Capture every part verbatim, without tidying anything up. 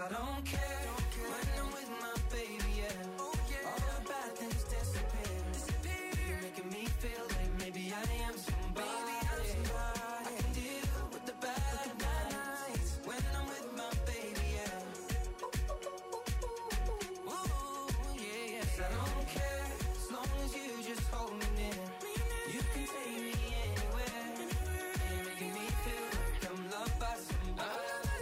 I don't care, don't care. When I'm with my baby, yeah, oh, yeah. All the bad things disappear, disappear. You're making me feel like maybe I am somebody, maybe I'm somebody. I can deal with the bad nights when I'm with my baby, yeah. Ooh, yeah, yeah. 'Cause I don't care, as long as you just hold me near. You can take me anywhere, you're making me feel like I'm loved by somebody.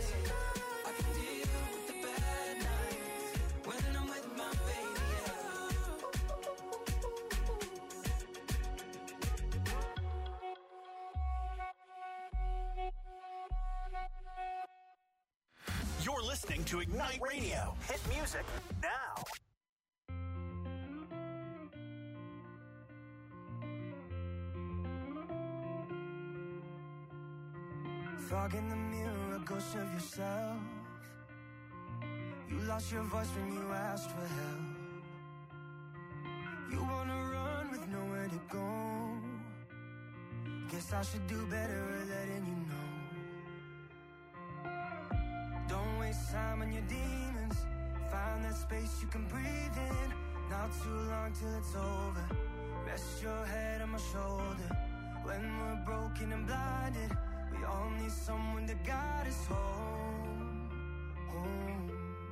You're listening to Ignite Radio. Hit music now. Fog in the mirror, a ghost of yourself. You lost your voice when you asked for help. You wanna run with nowhere to go. Guess I should do better at letting you know. Don't waste time on your demons. Find that space you can breathe in. Not too long till it's over. Rest your head on my shoulder. When we're broken and blinded, we all need someone to guide us home, home.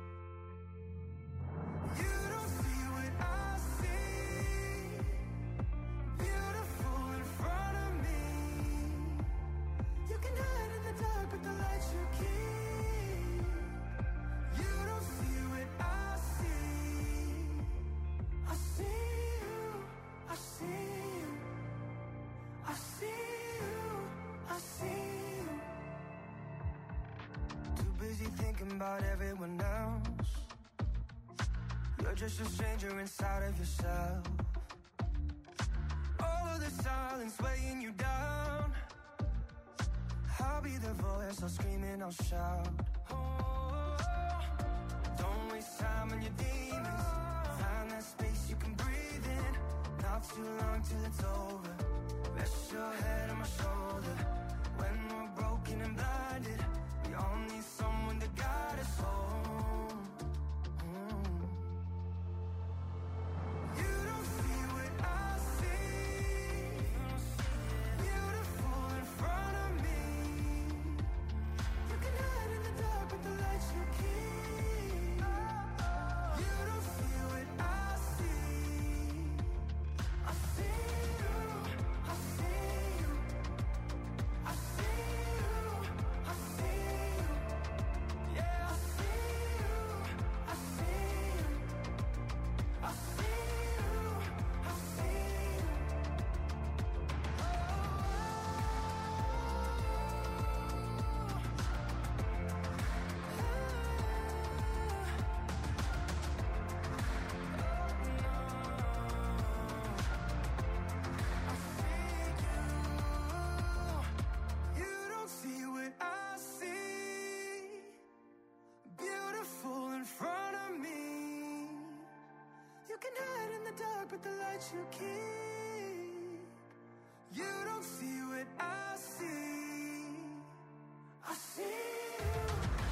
You don't see what I see. Beautiful in front of me. You can hide in the dark, but the light you keep. You don't see what I see. I see you, I see you, I see you, I see you. Too busy thinking about everyone else. You're just a stranger inside of yourself. All of the silence weighing you down. I'll be the voice, I'll scream and I'll shout. Oh, don't waste time on your demons. Find that space you can breathe in. Not too long till it's over. Rest your head on my shoulder. When we're broken and blinded, we all need someone to guide us home. Mm. You don't see what I see. Beautiful in front of me. You can hide in the dark, but the light you keep. You don't see what I see. I see you, I see you, I see you, I see you. Yeah, I see you, I see you, I see you, I see you. You don't see what I see. Beautiful in front of me. You can hide in the dark, but the light you keep. You don't see what I see. I see you,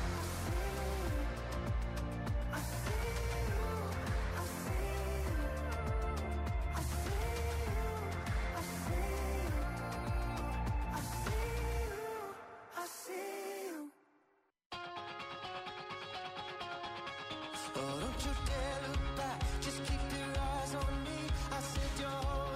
I see you, I see you, I see you, I see you, I see you, I see you. Oh, don't you dare look back, just keep your eyes on me. I said you're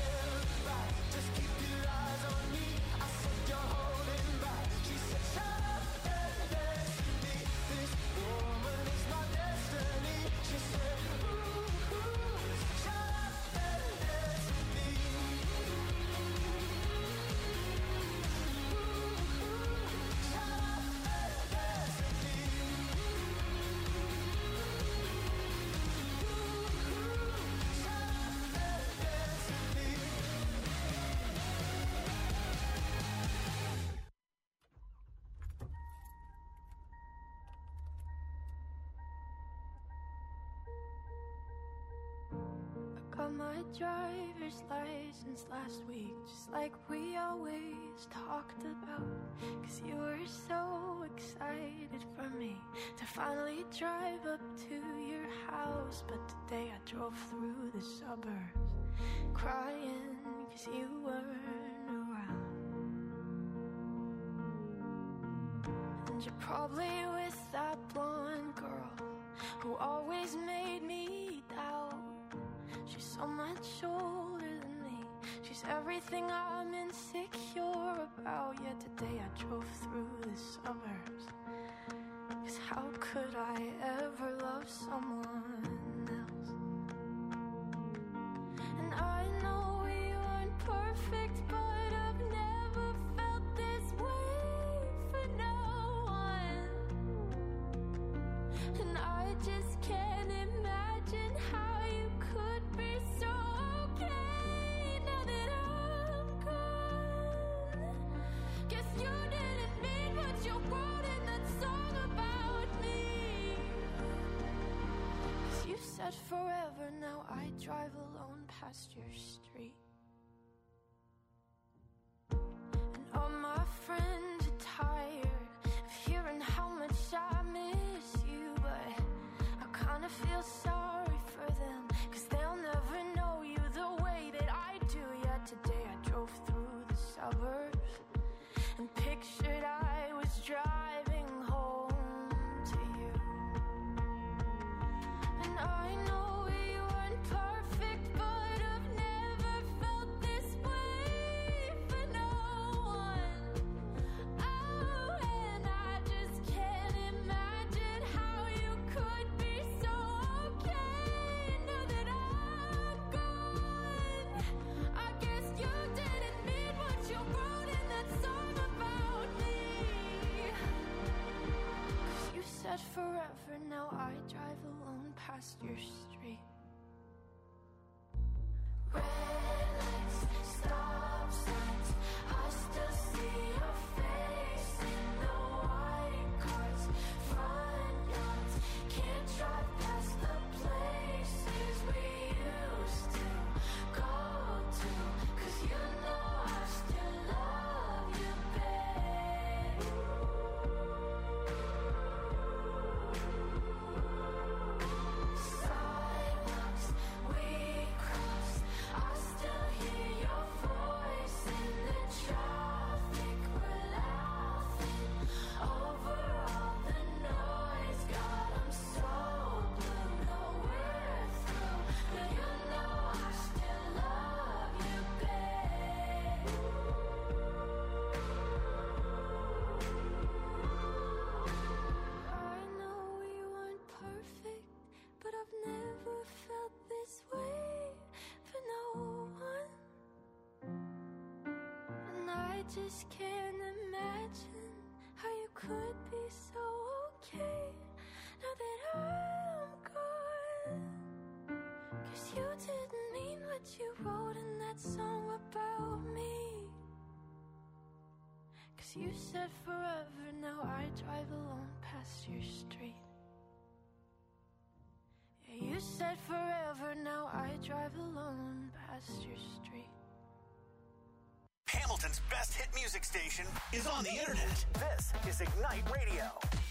stand back, just keep your eyes on me. I said you're holding back. She said shut up and dance with me. This woman is my destiny. She said ooh, ooh, shut up and dance with me. Got my driver's license last week, just like we always talked about. Cause you were so excited for me to finally drive up to your house. But today I drove through the suburbs crying cause you weren't around. And you're probably with that blonde girl who always made me doubt. She's so much older than me. She's everything I'm insecure about. Yet today I drove through the suburbs. Cause how could I ever love someone else? And I know we weren't perfect, but I've never felt this way for no one. And I just can't imagine how you could be so okay now that I'm gone. Guess you didn't mean what you wrote in that song about me. Cause you said forever, now I drive alone past your street. And all my friends are tired of hearing how much I miss you, but I kinda feel sorry for them, cause they'll never know you the way that I do. Yet today I drove through the suburbs and pictured I was driving home to you. And I know we weren't perfect, but I've never felt this way for no one. Oh, and I just can't imagine how you could be so okay now that I'm gone. I guess you didn't mean what you wrote in that song about me. Cause you said forever, now I drive alone past your street. Red lights, stop signs, I still see your face in the white cars, front yards. Can't drive past the places we used to go to. Cause you know I still love you, babe. Sidewalks we crossed, I still hear your voice in the traffic. We're laughing over all the noise. God, I'm so blue, no we're through, but you know I still love you, babe. I know we weren't perfect, but I've never felt this way for no one. And I just can't imagine how you could be so okay now that I'm gone. Cause you didn't mean what you wrote in that song about me. Cause you said forever, now I drive alone past your street. Yeah, you said forever, now I drive alone past your street. Hamilton's best hit music station is on the internet. This is Ignite Radio.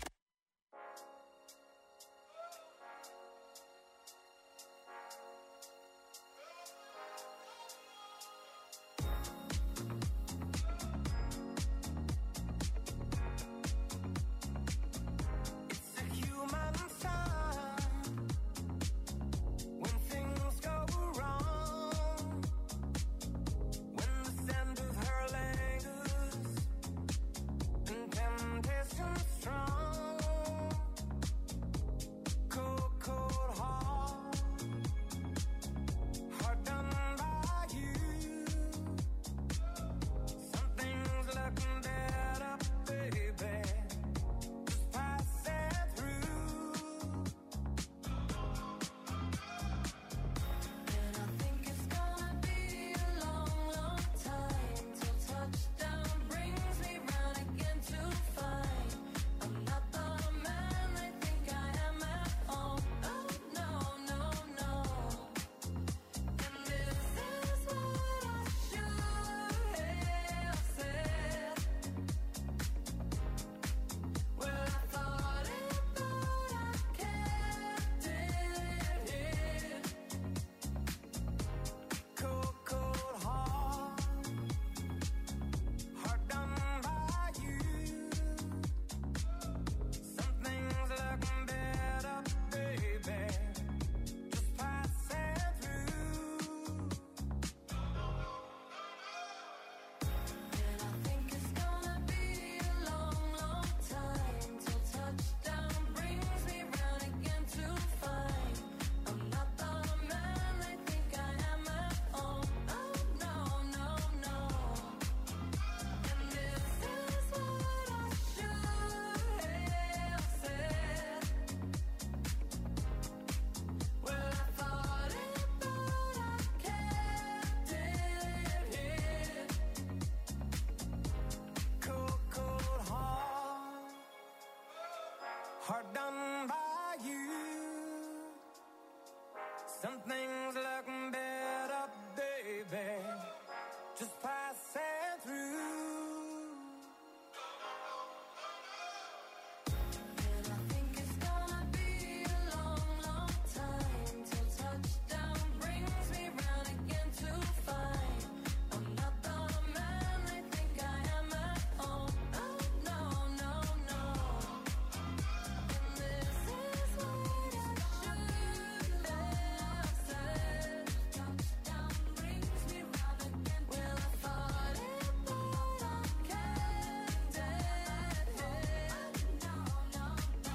It's a human sign when things go wrong. Some things look better, baby, just passing through. And I think it's gonna be a long, long time till touchdown brings me round again to find I'm not the man I think I am at home. No, no, no, no. And this is what I should have said. Touchdown brings me round again. Well, I thought it, but I can't dead head. No, no, no.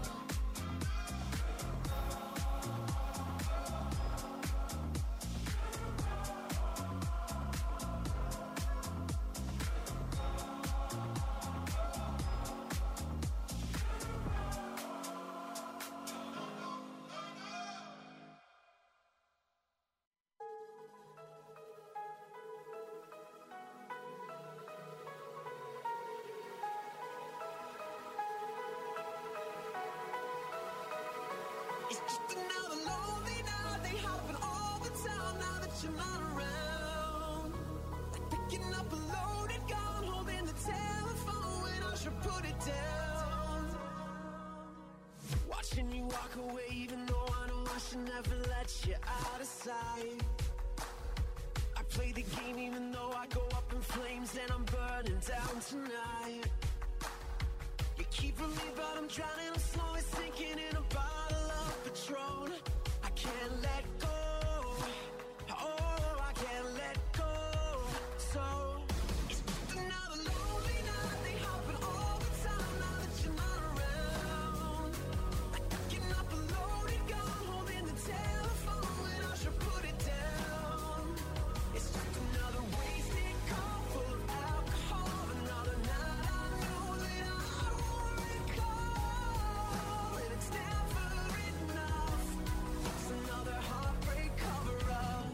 It's just another lonely night. They happen all the time now that you're not around. Like picking up a loaded gun, holding the telephone when I should put it down. Watching you walk away, even though I know I should never let you out of sight. I play the game even though I go up in flames and I'm burning down tonight. You're keeping me, but I'm drowning. I'm slowly sinking in a bottle of Patron. I can't let go. Oh, I can't let go. So it's just another lonely night. They happen all the time now that you're not around. Like picking up a loaded gun, holding the telephone when I should put it down. It's just another wasted call full of alcohol. Another night I know that I won't recall. And it's never enough. It's another heartbreak cover-up.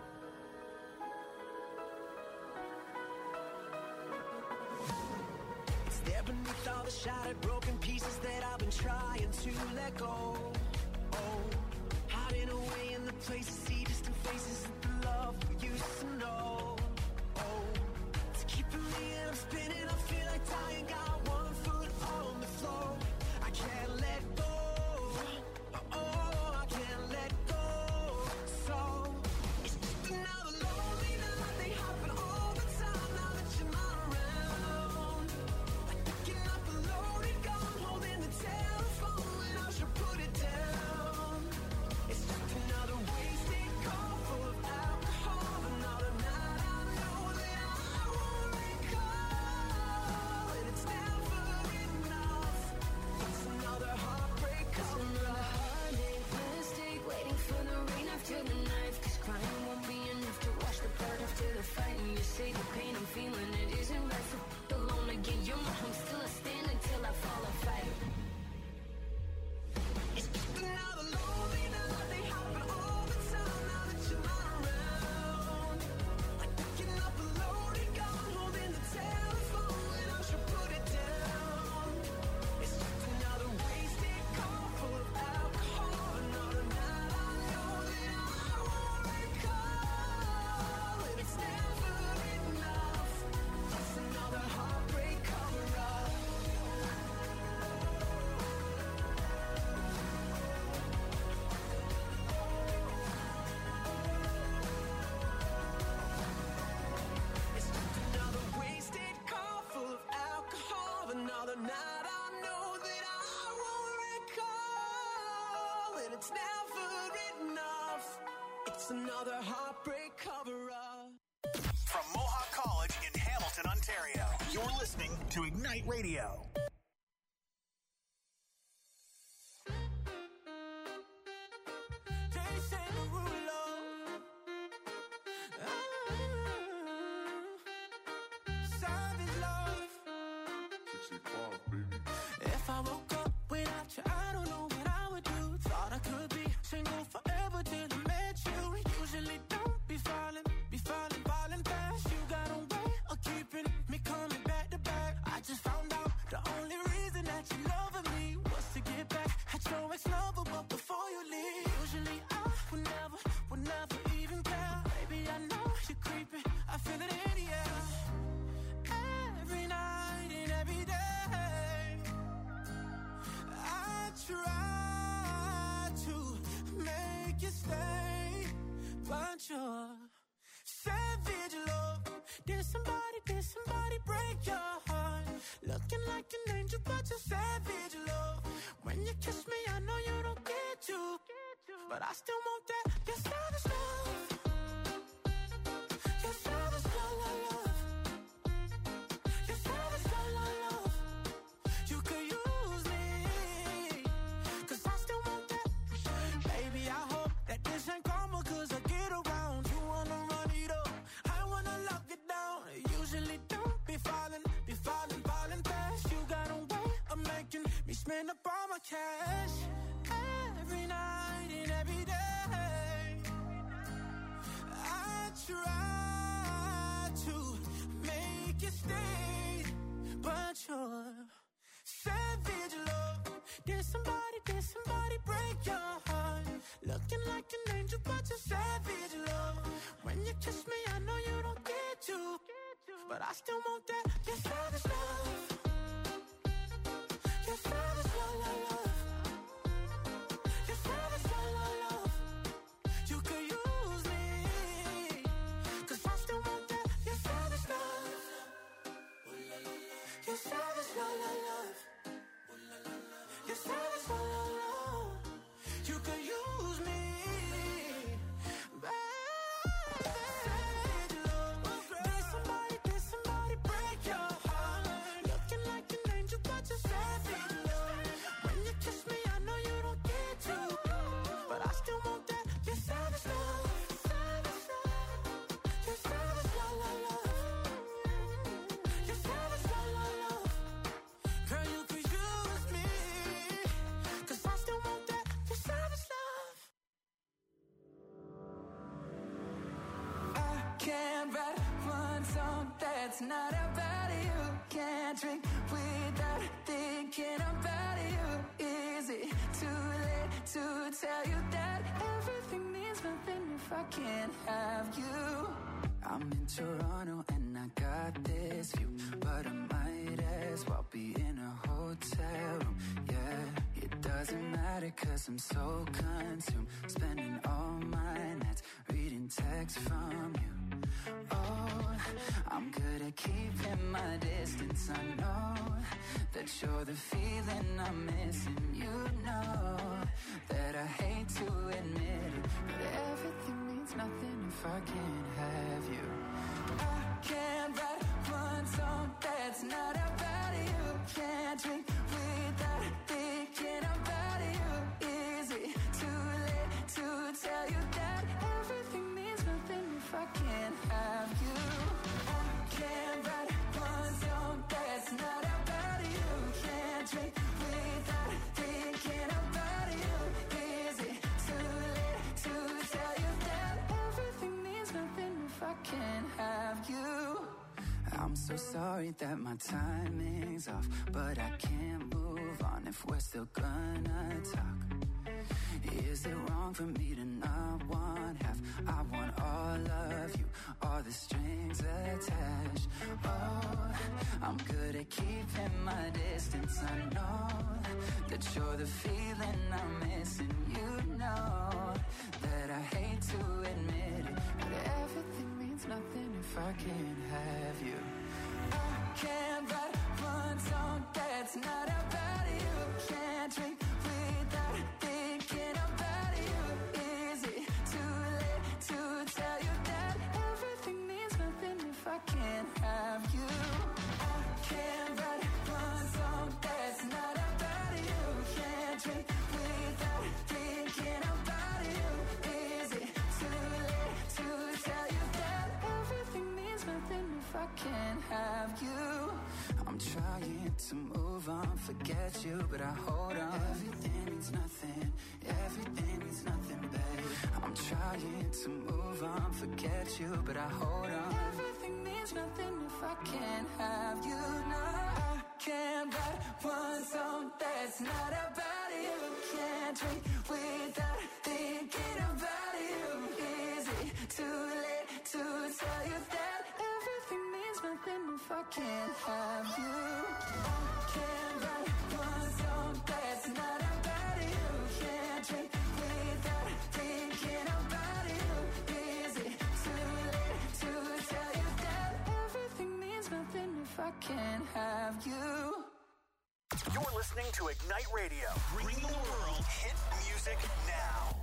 It's there beneath all the shattered, broken pieces that I've been trying to let go. Oh, hiding away in the places, see distant faces of the love we used to know. Oh, it's keeping me and I'm spinning. I feel like dying, got one foot on the floor. I can't let go. Oh, I can't let go. So it's just another lonely night. They happen all the time now that you're not around. Like picking up a loaded gun, holding the telephone when I should put it down. It's just another wasted call full of alcohol. Another night I know that I won't recall. And it's never enough. It's another heartbreak cover-up. Heartache, mistake, waiting for the rain after the knife. Cause crying won't be enough to wash the blood after the fight. And you say the pain I'm feeling, it isn't right. So f- alone again, you're my home. Still I stand until I fall or fight. It's just another lonely night. They happen all the time now that you're not around. Like picking up a loaded gun, holding the telephone when I should put it down. It's just another wasted call full of alcohol. Another night I know that I won't recall. And it's never enough. It's another heartbreak cover-up. It's just another wasted call full of alcohol. Another night I know that I won't recall. And it's never enough. It's another heartbreak cover-up. From Mohawk College in Hamilton, Ontario, you're listening to Ignite Radio. Jason Derulo. Ah, Savage love. If I woke up without you, I don't know what I would do. Thought I could be single forever till I met you. Usually don't be falling, be falling, falling fast. You got a way of keeping me coming back to back. I just found out the only reason that you loving me was to get back at your ex-lover, but before you leave, usually I would never but you're savage love. When you kiss me, I know you don't get you, but I still want that. Your savage love. Your savage love, love, love. Your savage love, love, love. You could use me, cause I still want that. Baby, I hope that this ain't karma, cause I get around. You wanna run it up, I wanna lock it down. Usually don't be falling, be falling, falling fast. You got a way of making me spend up all my cash. Every night and every day I try to make you stay, but you're savage love. Did somebody, did somebody break your heart? Looking like an angel, but you're savage love. When you kiss me, I know you don't get you, but I still want that. Your savage love. Your savage love, love, love. Your savage love, love, love. You could use me, cause I still want that. Your savage love. Your savage love, love, love. Your savage love, love, love. You could use me, baby. Savage love. Did somebody, did somebody break your heart? Looking like an angel, but you're savage love. When you kiss me, I know you don't get to, but I still want that. Your savage love. Your savage love, love, love. Your savage love, love, love. Girl, you could use me, cause I still want that. Your savage love. I can't write one song that's not about you. Can't drink without thinking about you. Is it too late to tell you that everything means nothing if I can't have you? I'm in Toronto and I got this view, but I might as well be in a hotel room. Yeah, it doesn't matter cause I'm so consumed, spending all my nights reading texts from you. Oh, I'm good at keeping my distance. I know that you're the feeling I'm missing. You know that I hate to admit it, but everything means nothing if I can't have you. I can't write one song that's not about you. Can't drink without thinking about you. Is it too late to tell you that everything means nothing if I can't have you? I can't write one song that's not about you. Can't drink without thinking about you. Is it too late to tell you that everything means nothing if I can't have you? I'm so sorry that my timing's off, but I can't move on if we're still gonna talk. Is it wrong for me to not want half? I want all of you, all the strings attached. Oh, I'm good at keeping my distance. I know that you're the feeling I'm missing. You know that I hate to admit it, but everything means nothing if I can't have you. I can't write one song that's not about you. Can't drink without thinking about you. Is it too late to tell you that everything means nothing if I can't have you? I can't write one song that's not about you. Can't drink without thinking about you. Is it too late to tell you that everything means nothing if I can't have you? I'm trying to move on, forget you, but I hold on. Everything means nothing, everything means nothing, babe. I'm trying to move on, forget you, but I hold on. Everything means nothing if I can't have you. No, I can't write one song that's not about you. Can't drink without thinking about you. Is it too late to tell you that everything means nothing if I can't have you? I can't write one song that's not about you. Can't drink without thinking about you. Is it too late to tell you that everything means nothing if I can't have you? You're listening to Ignite Radio, bringing the world hit music now.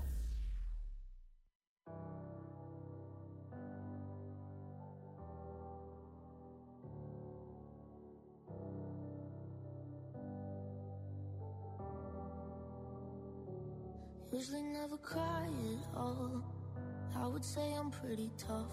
Usually never cry at all. I would say I'm pretty tough,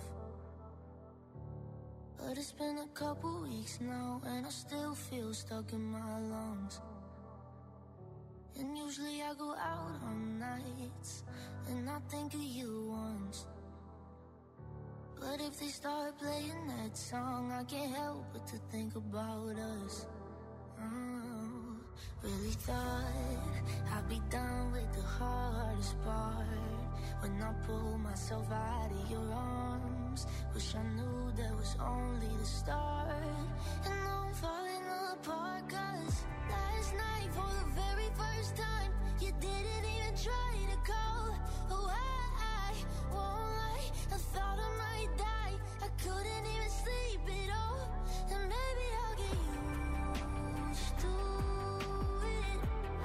but it's been a couple weeks now and I still feel stuck in my lungs. And usually I go out on nights and I think of you once, but if they start playing that song, I can't help but to think about us. Oh, really thought I'd be done with the hardest part when I pull myself out of your arms. Wish I knew that was only the start. And now I'm falling apart, cause last night for the very first time you didn't even try to call. Oh, I, I won't lie, I thought I might die. I couldn't even sleep at all. And maybe I'll get used to it,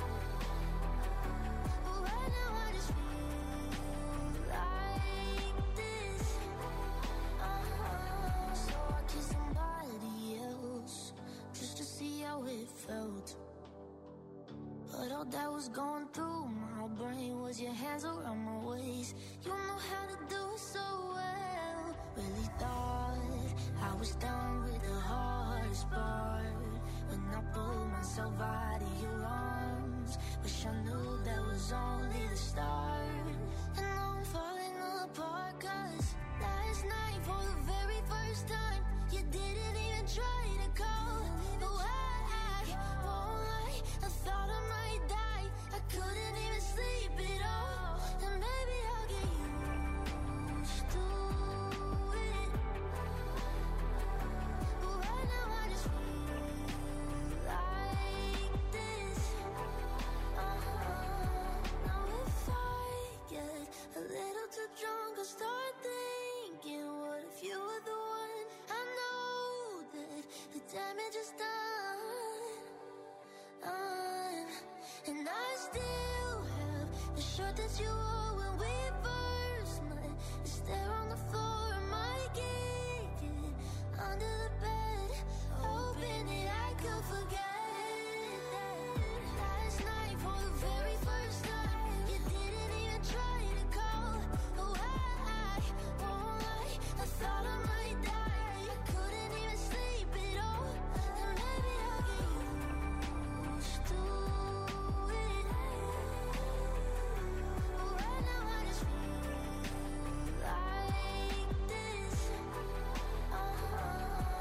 but right now I just feel like this. Uh-huh. So I kissed somebody else just to see how it felt, but all that was going through my brain was your hands around my waist. You know how to do it so well. Really thought I was done with the hardest part when I pulled myself out of your arms. Wish I knew that was only the start. And now I'm falling apart, cause last night for the very first time you didn't even try to call. Oh, I, I won't lie, I thought I might die. I couldn't even sleep at all. And maybe I'll get used to it, but right now I just feel like this. Uh-huh. Now if I get a little too drunk, I'll start thinking, what if you were the one? I know that the damage is done, done. And I still have the shirt that you wore when we first met. It's there on the floor, I might kick it under the bed, hoping that I could forget that last night for the very first time you didn't even try to call. Oh, I, I won't lie, I thought I might die. I couldn't even sleep at all. And maybe I'll get used to it, but right now I just feel like this. Uh-huh.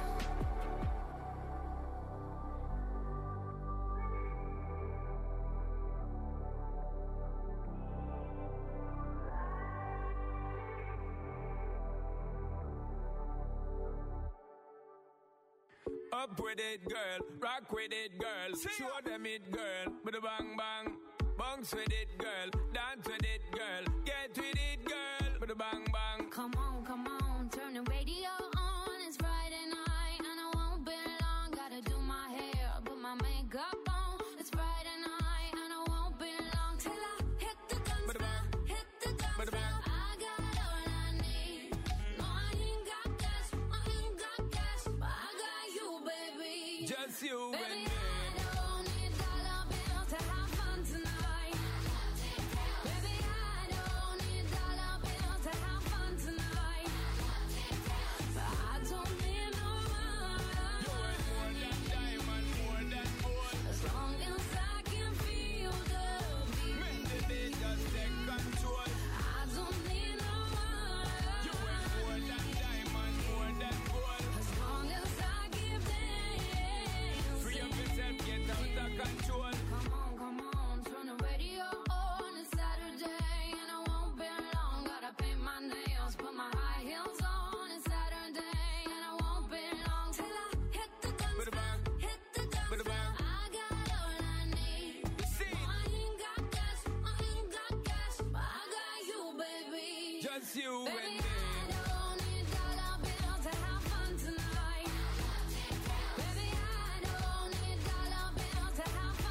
Up with it, girl. Rock with it, girl. Show them it, girl. With a bang bang. Bounce with it, girl. Dance with it, girl. Get with it, girl. With a bang bang. Come on, come on, turn the radio on. It's Friday night and I won't be long. Gotta do my hair, put my makeup on. It's Friday night and I won't be long till I hit the guns Bada now, bang. hit the guns Bada bang. now. I got all I need. No, I ain't got cash, I ain't got cash, but I got you, baby. Just you Baby, and me. I don't need dollar bills to have fun tonight. Baby, I don't need dollar bills to have fun tonight. But I don't need no You ain't more money than diamond, more than gold. as long as I can feel the Make the beat. beat just take control. I don't need no You ain't more money than diamond, more than gold. as long as I keep Free up dancing. yourself, get out of control. Come on, come on, turn the radio on. It's Saturday and I won't be long. Gotta paint my nails, put my high heels on. It's Saturday and I won't be long till I hit the guns Bada now, bang. hit the guns Bada bang. now. I got all I need. See No, I ain't got cash, I ain't got cash, but I got you, baby. just you and Baby, me. I don't need dollar bills to have fun tonight. Baby, I don't need dollar bills to have fun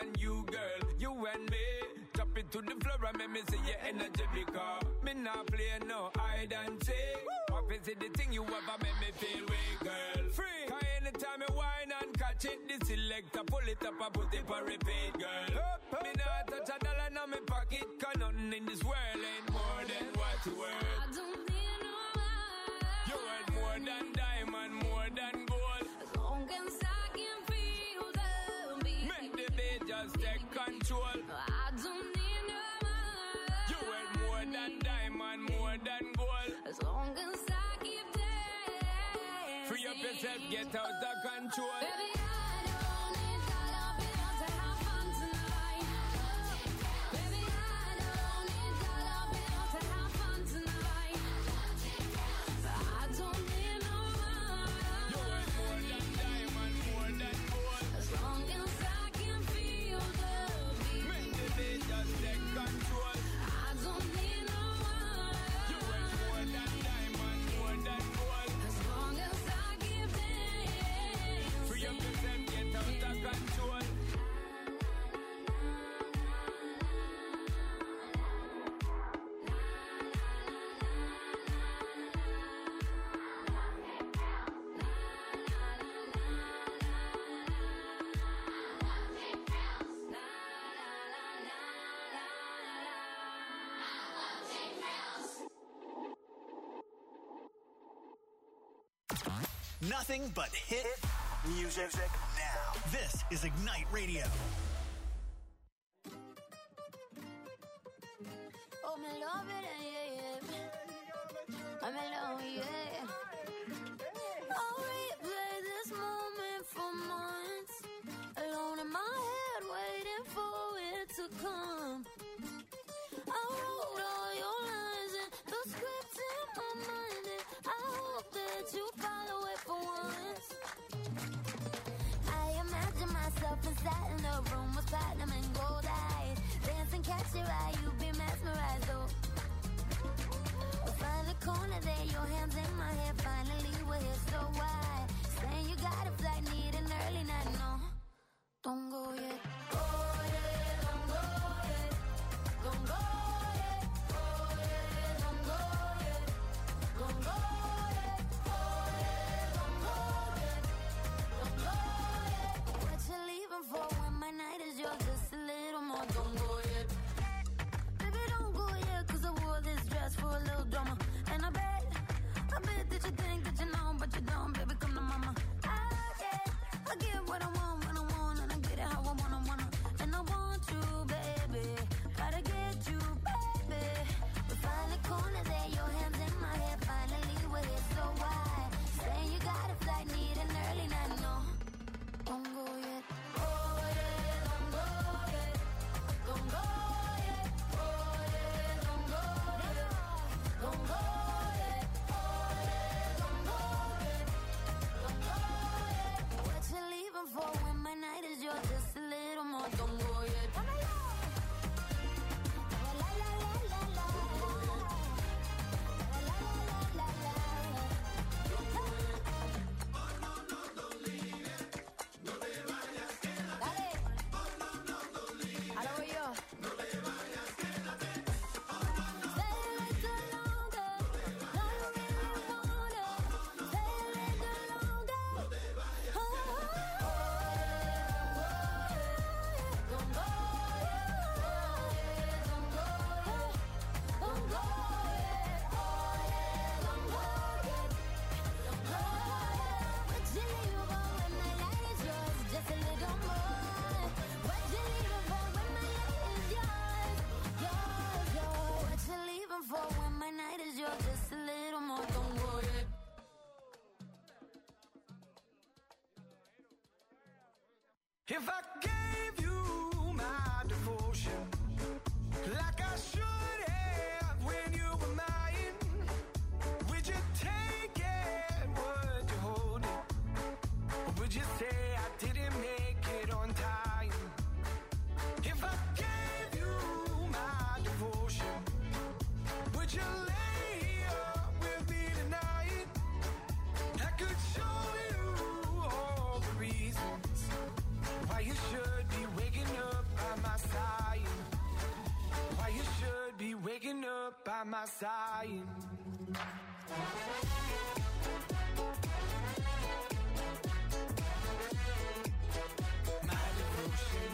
and you, girl, you and me. Drop it to the floor and make me see your energy because me not play no hide and seek. Obviously the thing you ever make me feel weak, girl. Free. Cause anytime you whine and catch it, the selector pull it up and put it for repeat, girl. Up, up, me not touch a dollar in my pocket, cause nothing in this world ain't more than what you worth. I don't need no man. You worth more than diamond, more than gold. As long as I can feel the beat. Make the beat just take control. I don't need no man. You worth more than diamond, more than gold. As long as I keep dancing. Free up yourself, get out of control. Baby, I don't need dollar bills to have fun tonight. Baby, I don't need dollar bills to have fun tonight. I don't need no man. You worth more than diamond, more than gold. As long as I can feel the beat. Make the beat just take control. I don't need no man. You worth more than diamond, more than gold. As long as I keep dancing. Free up yourself, get out of control. Nothing but hit music now. This is Ignite Radio. Oh, me love it, yeah, yeah. I'm in love, yeah. I'll replay this moment for months. Alone in my head, waiting for it to come. I wrote all your lines and the script in my mind, and I hope that you follow it for once. I imagine myself inside in the room with platinum and gold eyes. Dance and catch your eye, you be mesmerized, oh. We'll find a corner there, your hands in my hair. Finally we're here, so why? Saying you got a flight, need an early night, no. Don't go yet. Go yet, don't go yet. Don't go yet. Go yet, don't go yet. Don't go yet. Go yet, don't go yet. Don't go yet. What you leaving for when my night is yours? Just a little more. Don't go yet. Baby, don't go yet, 'cause I wore this dress for a little drama. And I bet, I bet that you think that you know, but you don't. Baby, come to mama. I get, I get what I want when I want, and I get it how I wanna, wanna. And I want you, baby. Gotta get you, baby. We find a corner there, your hands in my hair. Finally we're here, so why? Saying you got a flight, need an early night, no. Don't go yet. Go yet, don't go yet. Don't go yet. Go yet, don't go yet. Don't go yet. Go yet, don't go yet. Don't go yet. What you leaving for when my night is yours? Just a little more. Don't go yet. La la la la la la. La la la la la. Dale. Ahora voy yo. Stay a little longer. No, you really wanna. Stay a little longer. Oh, don't go yet. Don't go yet. Don't go yet. Oh, yeah, don't go yet. Don't go yet. What you leaving for when my light is yours? Just a little more. What you leaving for when my light is yours? Yours, yours. What you leaving for when my night is yours? Just a little more. Don't go yet. If I gave you my devotion, like I should have when you were mine, would you take it? Would you hold it? Or would you say I didn't make it on time? If I gave you my devotion, would you lay here with me tonight? I could show you all the reasons why you up by my side. My devotion.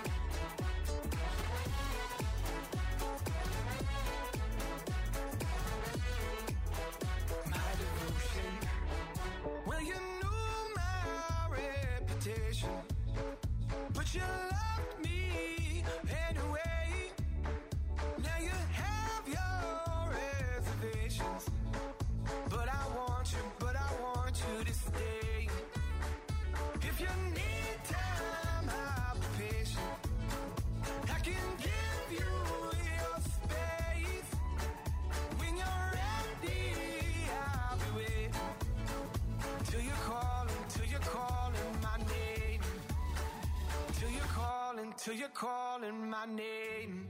My devotion. Well, you knew my reputation, but you loved me anyway. Now you have your reservations, but I want you, but I want you to stay. If you need time, I'll be patient. I can give you your space. When you're ready, I'll be waiting. Till you're calling, till you're calling my name. Till you're calling, till you're calling my name.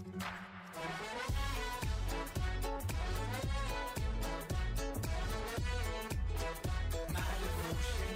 My devotion.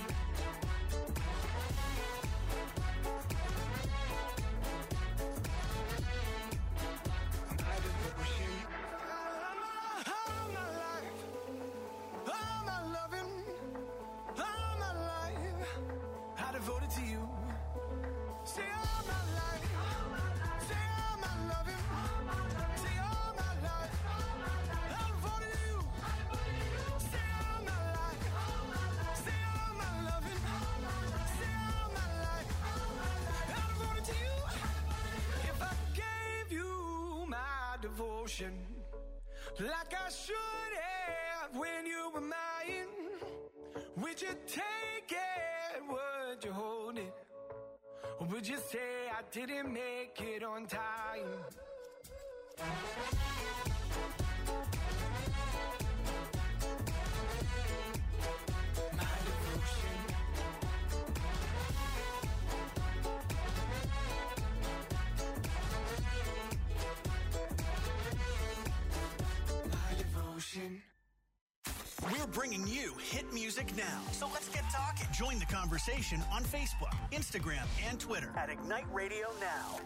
My devotion. All my life, all my loving, all my life, I devoted to you. Say all my life, say all my loving, say all my life, I devoted to you. Say all my life, say all my loving, say all my life, I devoted to you. If I gave you my devotion, like I should have when you were mine, would you take it, would you hold it? Or would you say I didn't make it on time? My devotion. My devotion. We're bringing you hit music now. So let's get talking. Join the conversation on Facebook, Instagram, and Twitter at Ignite Radio Now.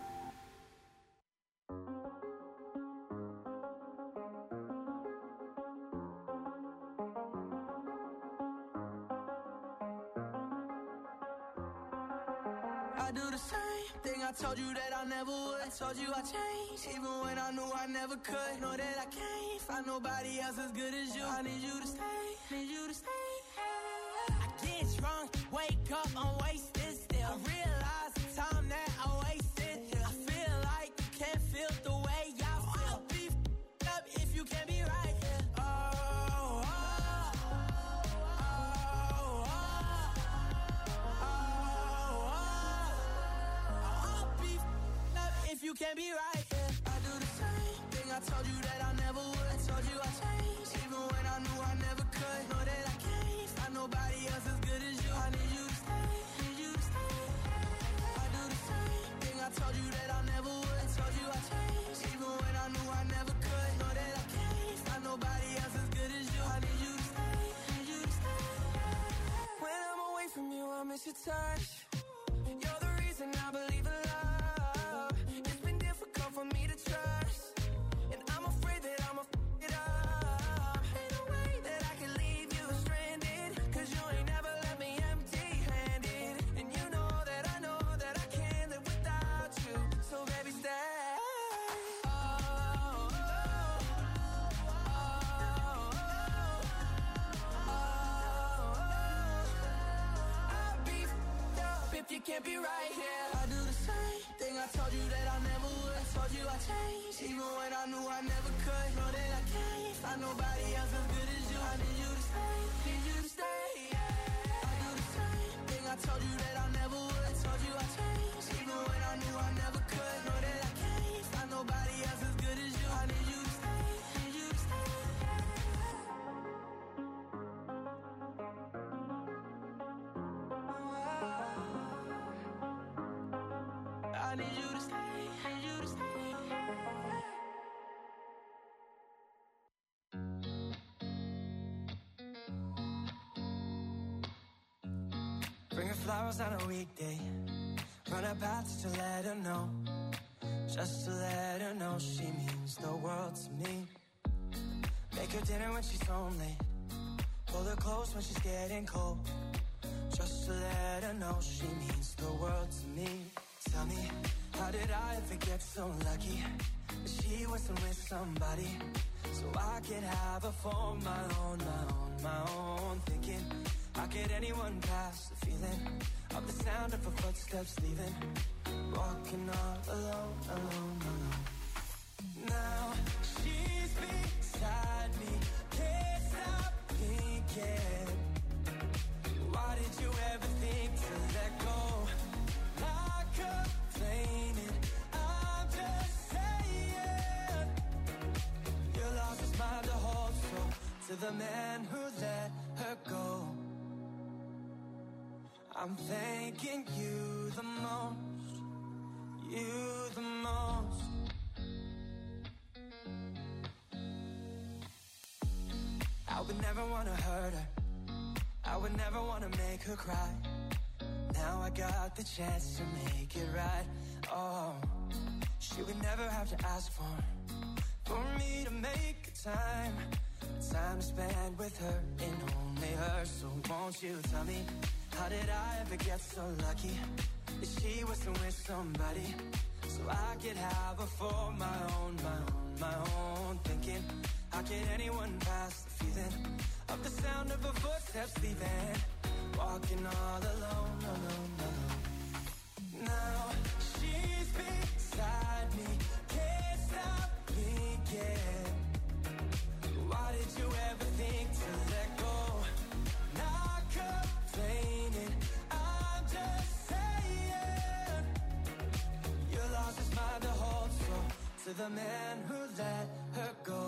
I do the same thing I told you that I never would. I told you I changed, even when I knew I never could. Know that I can't find nobody else as good as you. I need you to stay, need you to stay. I get drunk, wake up, I'm wasted still. I realize the time that I wasted. I feel like you can't feel the way I feel. I'll be f***ed up if you can't be right here. Oh, oh, oh, oh, oh, oh. I'll be f***ed up if you can't be right here. I do the same thing I told you that I never would. I told you I changed, even when I knew I never could. Know that I can't find nobody else as good as you. I need you to stay, need you to stay. I do the same thing I told you that I never would. I told you I changed, even when I knew I never could. Know that I can't find nobody else as good as you. I need you to stay, need you to stay. When I'm away from you, I miss your touch. You're the reason I believe in love. It's been difficult for me to trust, and I'm afraid that I'ma f*** it up. Ain't no way that I can leave you stranded, 'cause you ain't never left me empty-handed. And you know that I know that I can't live without you. So baby, stay. Oh, oh, oh, oh, oh. I'll be f***ed up if you can't be right here. I do the same thing I told you that I never would. I told you I changed, even when I knew I never could. Know that I can't find nobody else as good as you. I need you to stay, need you to stay. I do the same thing I told you that I never would. I told you I changed, even when I knew I never could. Know that I can't find nobody else as good as you. I need you to stay, need you to stay. I need you to stay, need you to stay. Bring her flowers on a weekday. Run her path just to let her know. Just to let her know she means the world to me. Make her dinner when she's home late. Pull her clothes when she's getting cold. Just to let her know she means the world to me. Tell me, how did I ever get so lucky that she wasn't with somebody so I could have her for my own, my own, my own. Thinking, how could anyone pass the feeling of the sound of her footsteps leaving? Walking all alone, alone, alone. Now she's beside me, can't stop thinking. Why did you ever think to let go? Not complaining, I'm just saying. You lost his mind to hold so to the man who let her go. I'm thanking you the most, you the most. I would never want to hurt her, I would never want to make her cry. Now I got the chance to make it right. Oh, she would never have to ask for For me to make a time Time to spend with her and only her. So won't you tell me, how did I ever get so lucky that she wasn't with somebody so I could have her for my own, my own, my own. Thinking, how could anyone pass the feeling of the sound of her footsteps leaving? Walking all alone, alone, alone. Now she's beside me, can't stop thinking. Why did you ever think to let go? Not complaining, I'm just saying. You lost his mind to hold so to the man who let her go.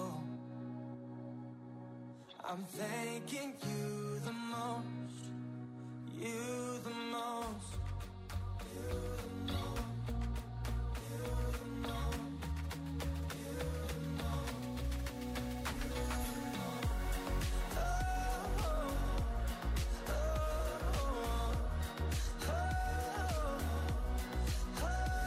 I'm thanking you the most, you the most, you the most, you the most, you the most, you the most. Oh, oh, oh, oh, oh, oh,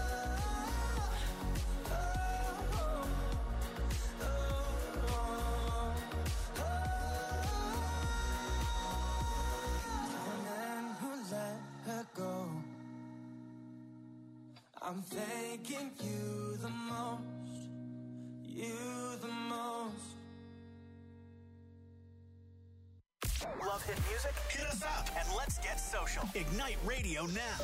I'm thanking you the most, you the most. Love hit music? Hit us up and let's get social. Ignite Radio now.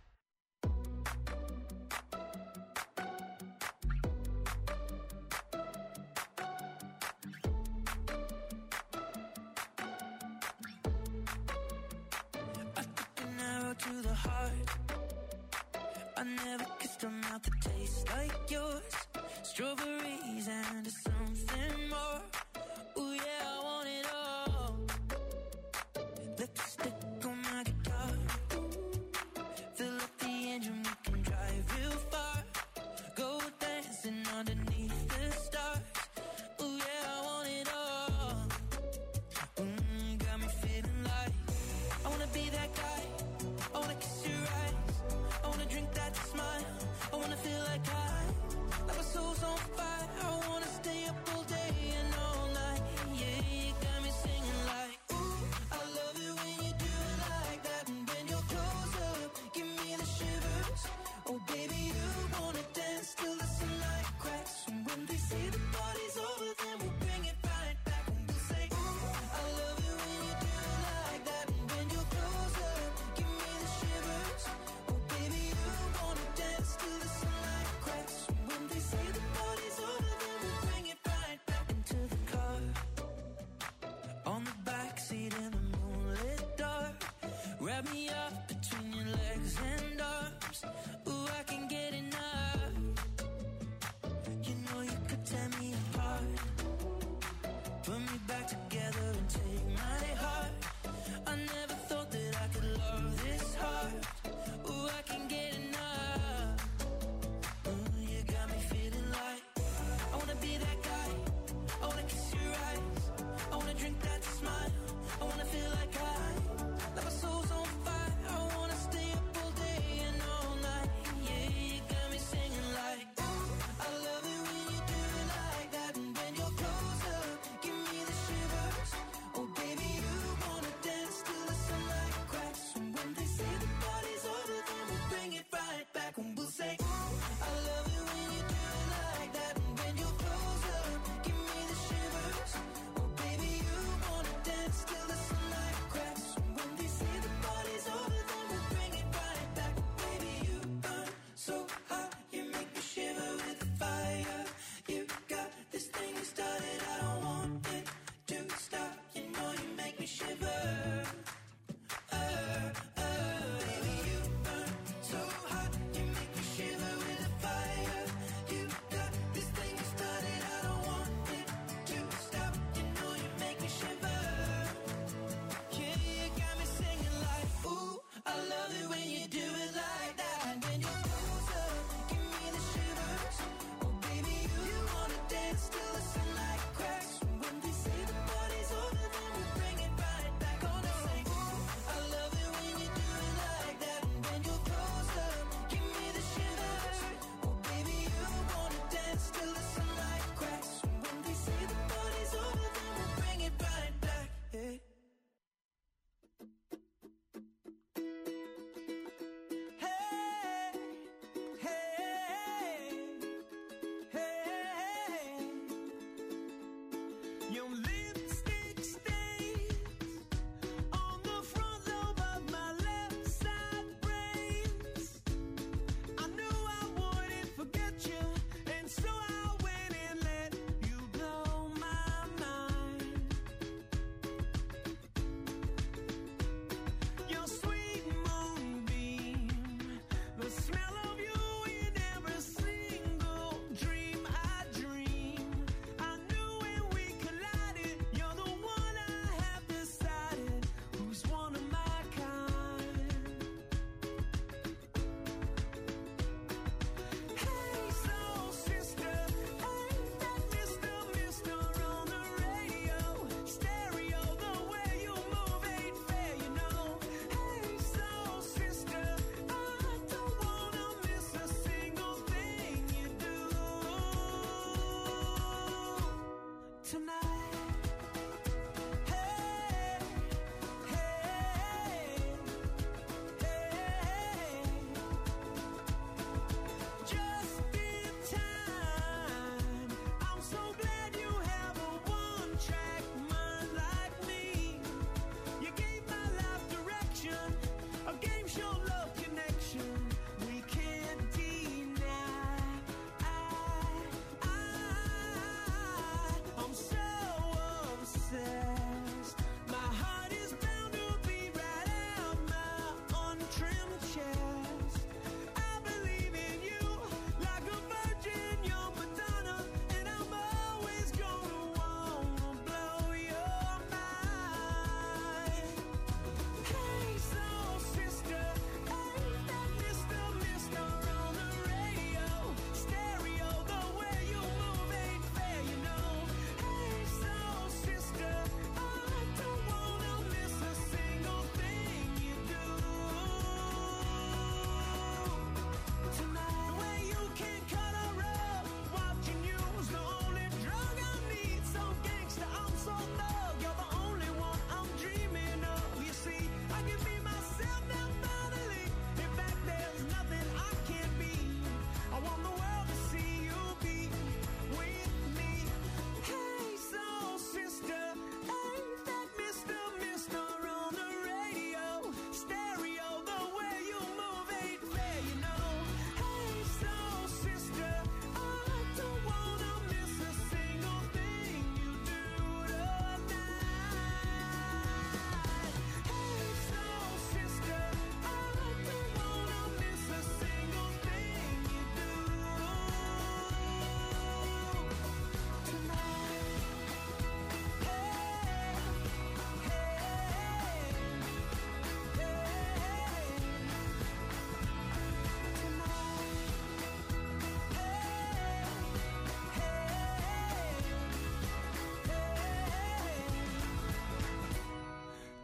I took an arrow to the heart. I never kissed a mouth that tastes like yours. Strawberries and something more. Ooh yeah, I want it all. Lipstick on my guitar. Fill up the engine, we can drive real far. Go dancing underneath the stars. Ooh yeah, I want it all. Mm, got me feeling like I wanna be that guy. I wanna kiss your eyes. I wanna drink that smile. I wanna feel like I, like my soul's on fire. I wanna stay up all day and all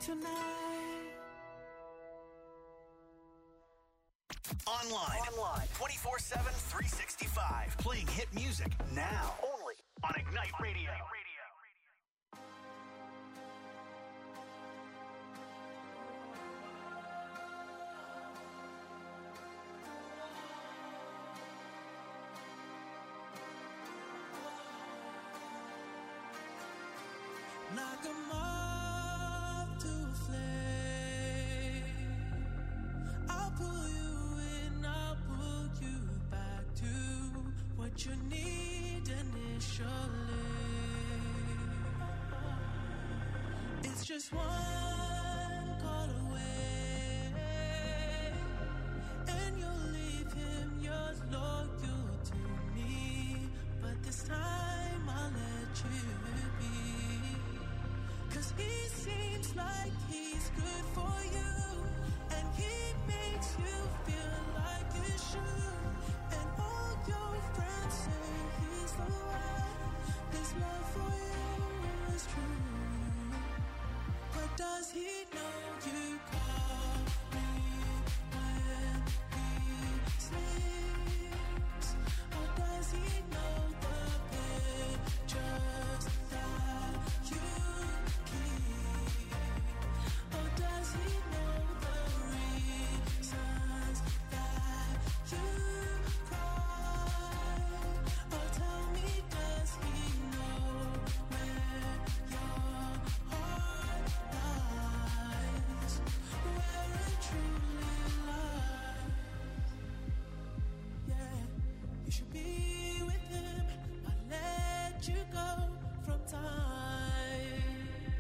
tonight. Online. Online. twenty-four seven, three sixty-five. Playing hit music now. Only on Ignite Radio. Like a moth to a flame, I'll pull you in, I'll pull you back to what you need initially. It's just one call away, and you'll leave him yours loyal to me. But this time I'll let you be. Cause he seems like he's good for you, and he makes you feel like you should. And all your friends say he's the one. His love for you is true. But does he know you call me when he sleeps? Or does he know the pictures that you keep? Or does he know the reasons that you cry? Or tell me, does he know where your heart lies? Where it truly lies? Yeah, you should be with him. I'll let you go from time.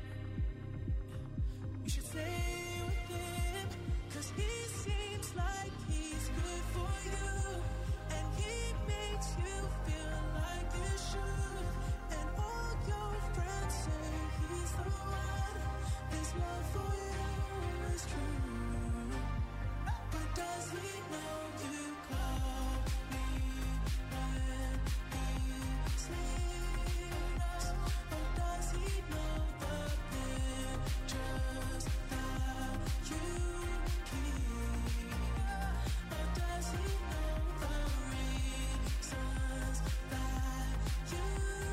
You should stay with him, cause he seems like he's good for you, and he makes you feel like you should. And all your friends say he's the one. His love for you is true. But does he know you call me when he sleeps? Or does he know the pictures that you keep? Or does he know the reasons that you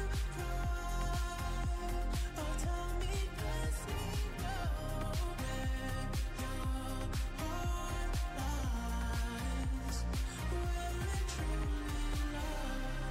cry? Or tell me, does he know where your heart lies? Where it truly lies?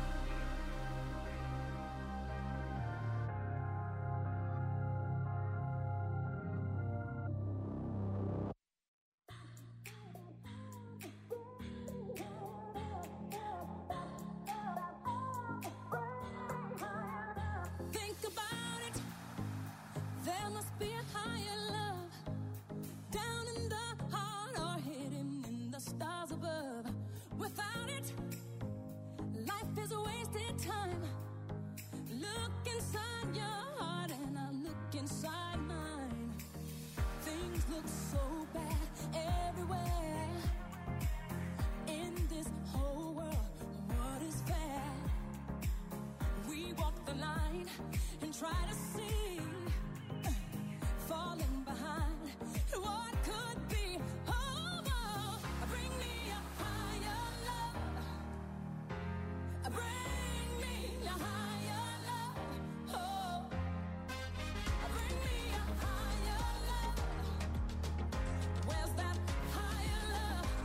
Think about it. There must be a higher love down in the heart or hidden in the stars above. Without it, life is a wasted time. Look inside your heart and I look inside mine. Things look so bad everywhere. In this whole world, what is fair? We walk the line and try to see, falling behind what could be. Oh, oh, bring me a higher love. Bring me a higher love. Oh, bring me a higher love. Where's that higher love?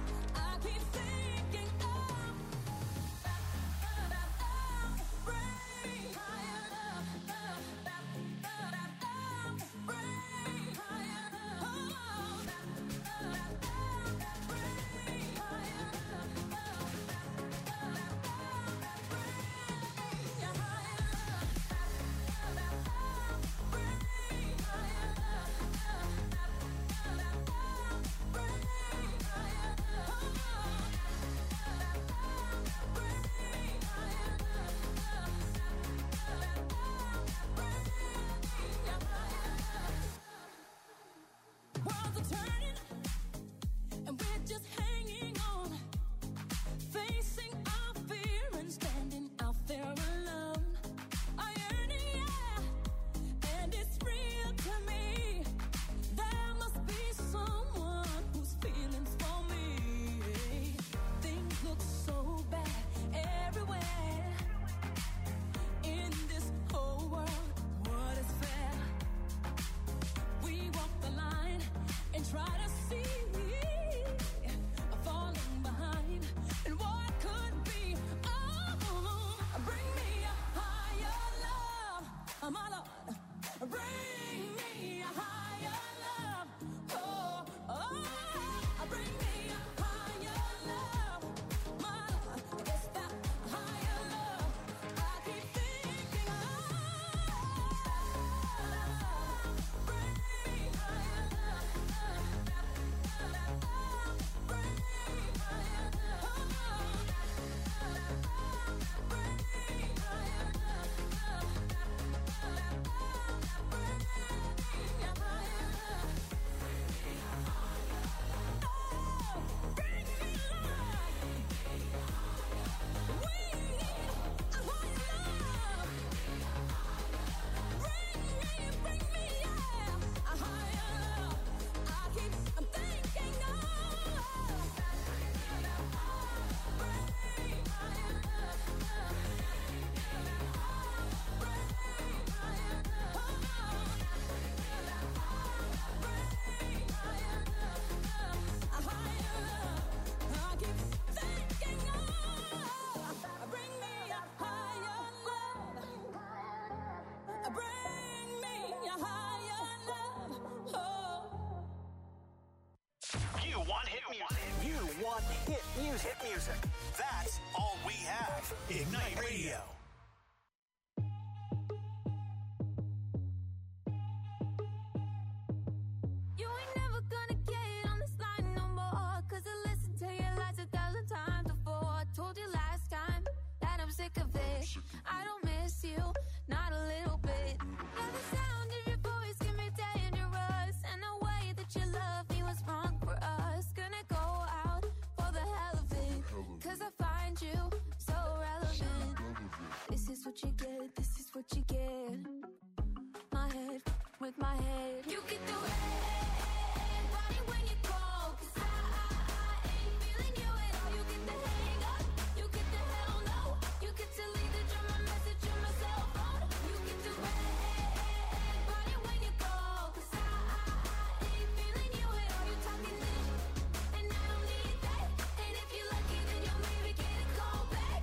Ignite Radio. You ain't never gonna get on this line no more. Cause I listened to your lies a thousand times before. I told you last time that I'm sick of it. I don't miss you, not a little bit. Yeah, the sound of your voice can be dangerous. And the way that you love me was wrong for us. Gonna go out for the hell of it. Cause I find you so relevant. This is what you get, this is what you get. My head with my head. You get the red body when you call. Cause I, I, I ain't feeling you at all. You get the hang up, you get the hell no. You get to leave the drum, my message on my cell phone. You get the red body when you call. Cause I, I, I ain't feeling you at all. You talking this, and I don't need that. And if you're lucky, then you'll maybe get a call back.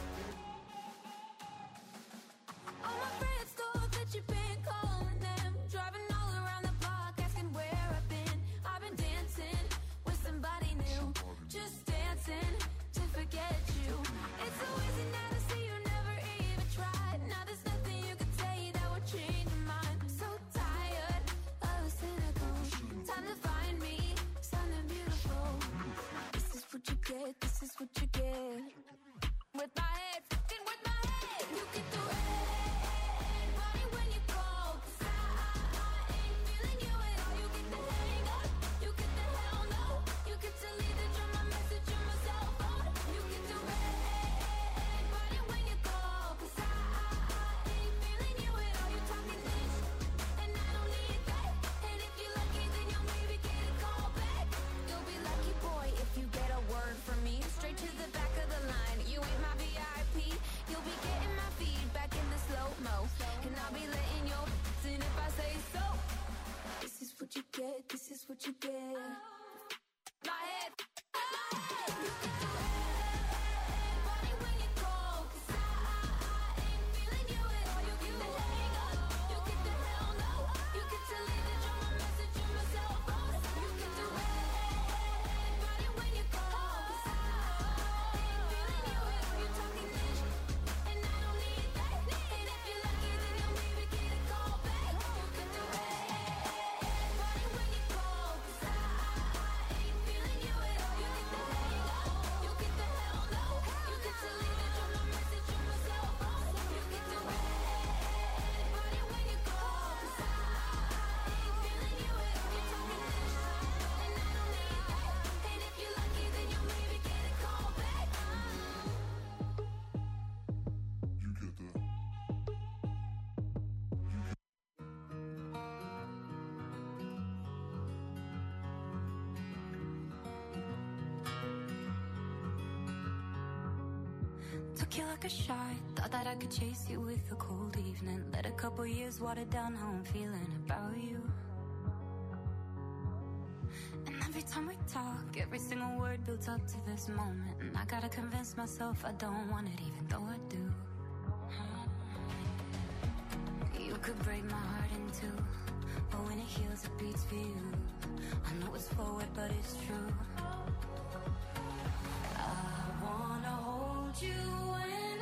All my friends thought that you've been calling them, driving all around the block, asking where I've been. I've been dancing with somebody new, just dancing to forget you. It's so easy now to see you never even tried. Now there's nothing you can say that would change your mind. So tired of the cynical. Time to find me something beautiful. This is what you get, this is what you get. With my head, fucking with my head. You get the red body when you call. Cause I, I, I ain't feeling you at all. You get the hang up, you get the hell no. You get to leave the drum, my message on my cell phone. You get the red body when you call. Cause I, I, I ain't feeling you at all. You talking this, and I don't need that. And if you're lucky, then you'll maybe get a call back. You'll be lucky, boy, if you get a word from me. Straight to the back of the line. You ain't my V I P. You'll be getting my feedback in the slow-mo. And I'll be letting your in if I say so. This is what you get, this is what you get. My head, my head. You get the red body when you call. Cause I, I, I ain't feeling you at all. You get the hang up, you get the hell no. You get to leave the drum, my message on my cell phone. You get the red body when you call. Cause I, I ain't feeling you at all. You talking this, and I don't need that. And if you're lucky, then you'll maybe get a call back. You get the red body when you call. Cause I, I ain't feeling you at all. You get the hang up, you get the hell no. You get to leave the drum, my message on my cell phone. You get the red body when you call. Cause I, I ain't feeling you at all. You talking this, and I don't need that. And if you're lucky, then you'll maybe get a call back. You get that. Took you like a shot, thought that I could chase you with a cold evening. Let a couple years water down how I'm feeling about you. And every time we talk, every single word builds up to this moment. And I gotta convince myself I don't want it, even though I do. You could break my heart in two, but when it heals, it beats for you. I know it's forward, but it's true. I wanna hold you